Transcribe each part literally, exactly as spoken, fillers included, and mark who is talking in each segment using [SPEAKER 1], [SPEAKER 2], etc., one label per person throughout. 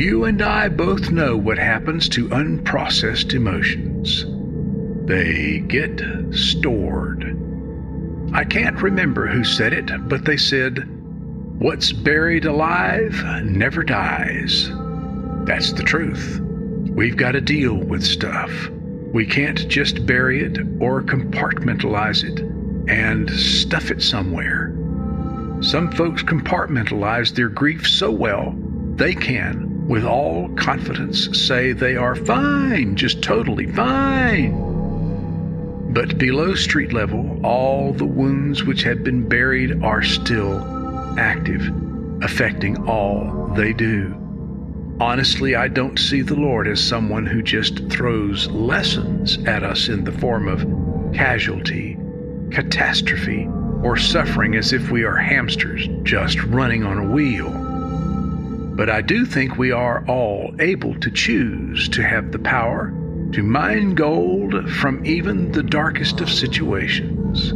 [SPEAKER 1] You and I both know what happens to unprocessed emotions. They get stored. I can't remember who said it, but they said, "What's buried alive never dies." That's the truth. We've got to deal with stuff. We can't just bury it or compartmentalize it and stuff it somewhere. Some folks compartmentalize their grief so well they can, with all confidence, say they are fine, just totally fine. But below street level, all the wounds which had been buried are still active, affecting all they do. Honestly, I don't see the Lord as someone who just throws lessons at us in the form of casualty, catastrophe, or suffering as if we are hamsters just running on a wheel. But I do think we are all able to choose to have the power to mine gold from even the darkest of situations.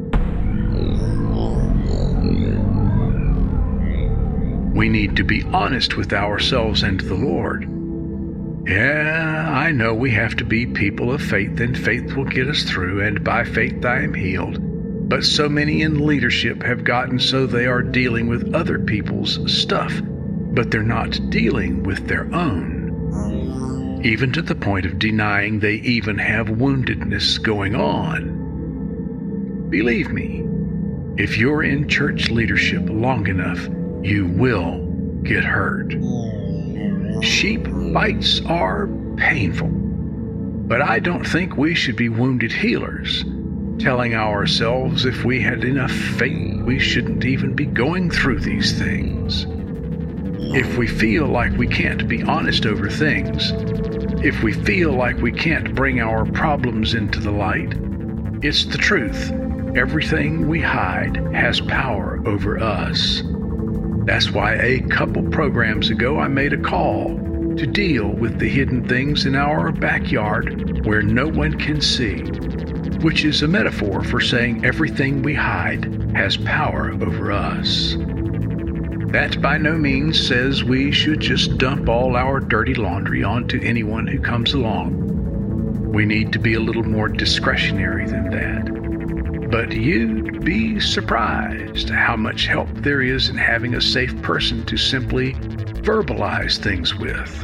[SPEAKER 1] We need to be honest with ourselves and the Lord. Yeah, I know we have to be people of faith, and faith will get us through, and by faith I am healed. But so many in leadership have gotten so they are dealing with other people's stuff, but they're not dealing with their own, even to the point of denying they even have woundedness going on. Believe me, if you're in church leadership long enough, you will get hurt. Sheep bites are painful, but I don't think we should be wounded healers, telling ourselves if we had enough faith we shouldn't even be going through these things. If we feel like we can't be honest over things, if we feel like we can't bring our problems into the light, it's the truth. Everything we hide has power over us. That's why a couple programs ago I made a call to deal with the hidden things in our backyard where no one can see, which is a metaphor for saying everything we hide has power over us. That by no means says we should just dump all our dirty laundry onto anyone who comes along. We need to be a little more discretionary than that. But you'd be surprised how much help there is in having a safe person to simply verbalize things with.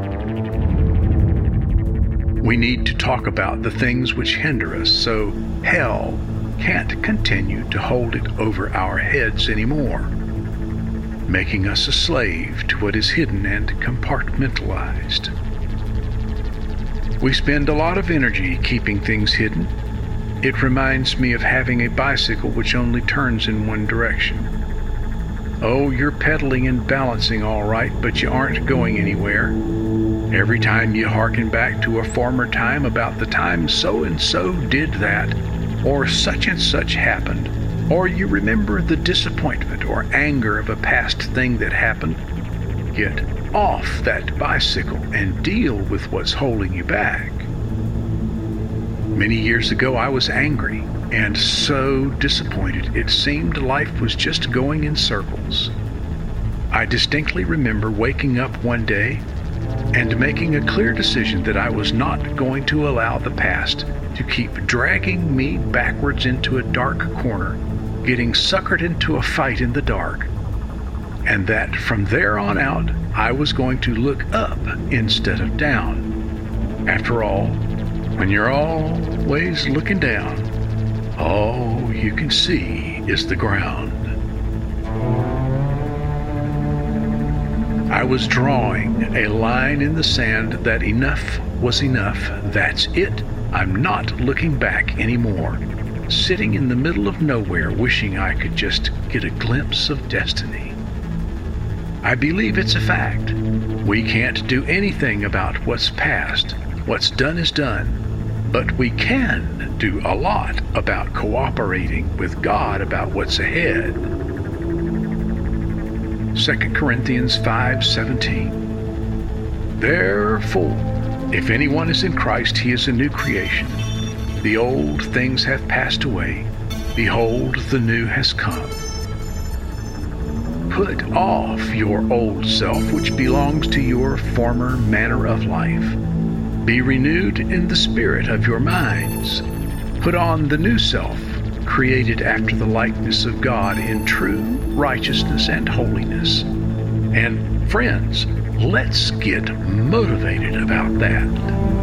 [SPEAKER 1] We need to talk about the things which hinder us so hell can't continue to hold it over our heads anymore, making us a slave to what is hidden and compartmentalized. We spend a lot of energy keeping things hidden. It reminds me of having a bicycle which only turns in one direction. Oh, you're pedaling and balancing all right, but you aren't going anywhere. Every time you hearken back to a former time about the time so-and-so did that, or such and such happened, or you remember the disappointment or anger of a past thing that happened, get off that bicycle and deal with what's holding you back. Many years ago, I was angry and so disappointed it seemed life was just going in circles. I distinctly remember waking up one day and making a clear decision that I was not going to allow the past to keep dragging me backwards into a dark corner, getting suckered into a fight in the dark, and that from there on out, I was going to look up instead of down. After all, when you're always looking down, all you can see is the ground. I was drawing a line in the sand that enough was enough. That's it. I'm not looking back anymore. Sitting in the middle of nowhere, wishing I could just get a glimpse of destiny. I believe it's a fact. We can't do anything about what's past. What's done is done. But we can do a lot about cooperating with God about what's ahead. Second Corinthians five seventeen. Therefore, if anyone is in Christ, he is a new creation. The old things have passed away. Behold, the new has come. Put off your old self, which belongs to your former manner of life. Be renewed in the spirit of your minds. Put on the new self, created after the likeness of God in true righteousness and holiness. And friends, let's get motivated about that.